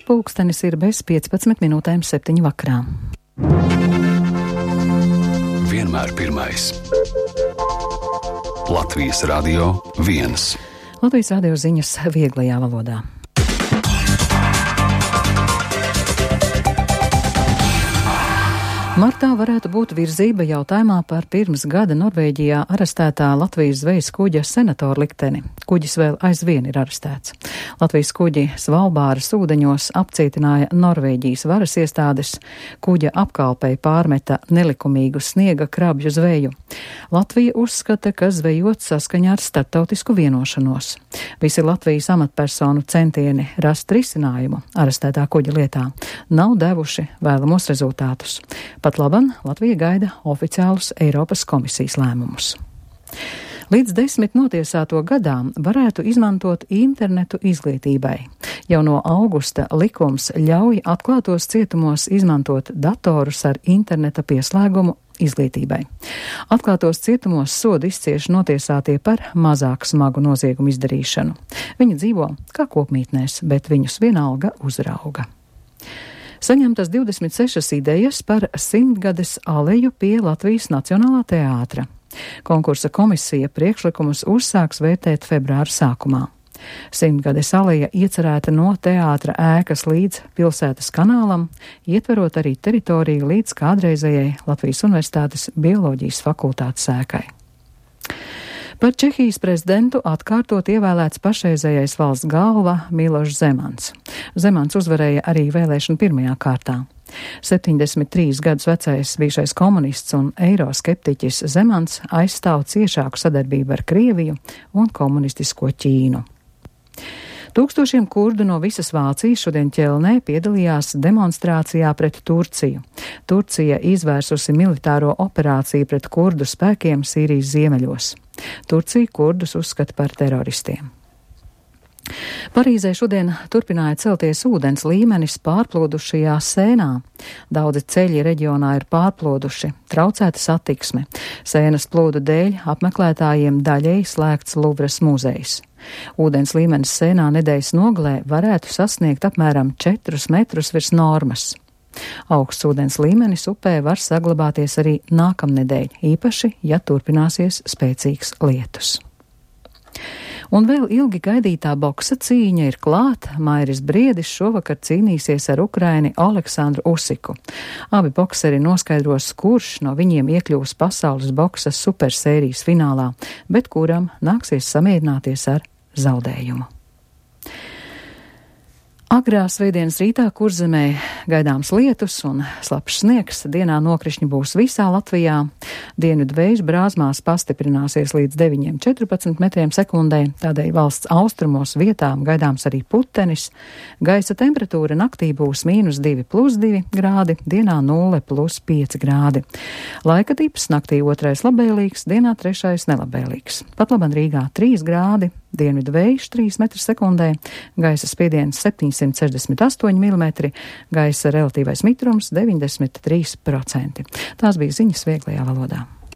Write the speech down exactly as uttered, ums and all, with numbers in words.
Pulkstenis ir bez piecpadsmit minūtēm septiņi vakarā. Vienmēr pirmais. Latvijas radio viens. Latvijas radio ziņas vieglajā valodā. Martā varētu būt virzība jautājumā par pirms gada Norvēģijā arestētā Latvijas zvejas kuģa Senatora likteni. Kuģis vēl aizvien ir arestēts. Latvijas kuģi Svalbāras ūdeņos apcietināja Norvēģijas varas iestādes. Kuģa apkalpei pārmeta nelikumīgu sniega krabju zveju. Latvija uzskata, ka zvejot saskaņā ar starptautisku vienošanos. Visi Latvijas amatpersonu centieni rast risinājumu arestētā kuģa lietā nav devuši vēlamos rezultātus. Pat laban Latvija gaida oficiālus Eiropas komisijas lēmumus. Līdz desmit notiesāto gadām varētu izmantot internetu izglītībai. Jau no augusta likums ļauj atklātos cietumos izmantot datorus ar interneta pieslēgumu izglītībai. Atklātos cietumos sodu izcieš notiesātie par mazāk smagu noziegumu izdarīšanu. Viņi dzīvo kā kopmītnēs, bet viņus vienalga uzrauga. Saņemtas divdesmit sešas idejas par simtgades aleju pie Latvijas Nacionālā teātra. Konkursa komisija priekšlikumus uzsāks vērtēt februāra sākumā. Simtgades aleja iecerēta no teātra ēkas līdz pilsētas kanālam, ietverot arī teritoriju līdz kādreizējai Latvijas Universitātes bioloģijas fakultātes ēkai. Par Čehijas prezidentu atkārtot ievēlēts pašreizējais valsts galva Milošs Zemans. Zemans uzvarēja arī vēlēšanu pirmajā kārtā. septiņdesmit trīs gadus vecais bijušais komunists un eiroskeptiķis Zemans aizstāv ciešāku sadarbību ar Krieviju un komunistisko Ķīnu. Tūkstošiem kurdu no visas Vācijas šodien Ķelnē piedalījās demonstrācijā pret Turciju. Turcija izvērsusi militāro operāciju pret kurdu spēkiem Sīrijas ziemeļos. Turcija kurdus uzskata par teroristiem. Parīzē šodien turpināja celties ūdens līmenis pārplūdušajā Sēnā. Daudzi ceļi reģionā ir pārplūduši, traucēta satiksme. Sēnas plūdu dēļ apmeklētājiem daļēji slēgts Luvras muzejs. Ūdens līmenis Sēnā nedēļas nogalē varētu sasniegt apmēram četrus metrus virs normas. Augsts ūdens līmenis upē var saglabāties arī nākamnedēļ, īpaši, ja turpināsies spēcīgs lietus. Un vēl ilgi gaidītā boksa cīņa ir klāt. Mairis Briedis šovakar cīnīsies ar Ukraini Oleksandru Usiku. Abi bokseri noskaidros, kurš no viņiem iekļūs pasaules boksa supersērijas finālā, bet kuram nāksies samierināties ar zaudējumu. Agrā svētdienas rītā Kurzemē gaidāms lietus un slapjš sniegs. Dienā nokrišņi būs visā Latvijā. Dienvidu vējš brāzmās pastiprināsies līdz deviņiem četrpadsmit metriem sekundē, tādēļ valsts austrumos vietām gaidāms arī putenis. Gaisa temperatūra naktī būs mīnus divi plus divi grādi, dienā nulle plus pieci grādi. Laika tips naktī otrais labvēlīgs, dienā trešais nelabvēlīgs. Pat laban Rīgā trīs grādi. Dienvidu vējš trīs metri sekundē, gaisa spiediens septiņsimt sešdesmit astoņi milimetri, gaisa relatīvais mitrums deviņdesmit trīs procenti. Tās bija ziņas vieglajā valodā.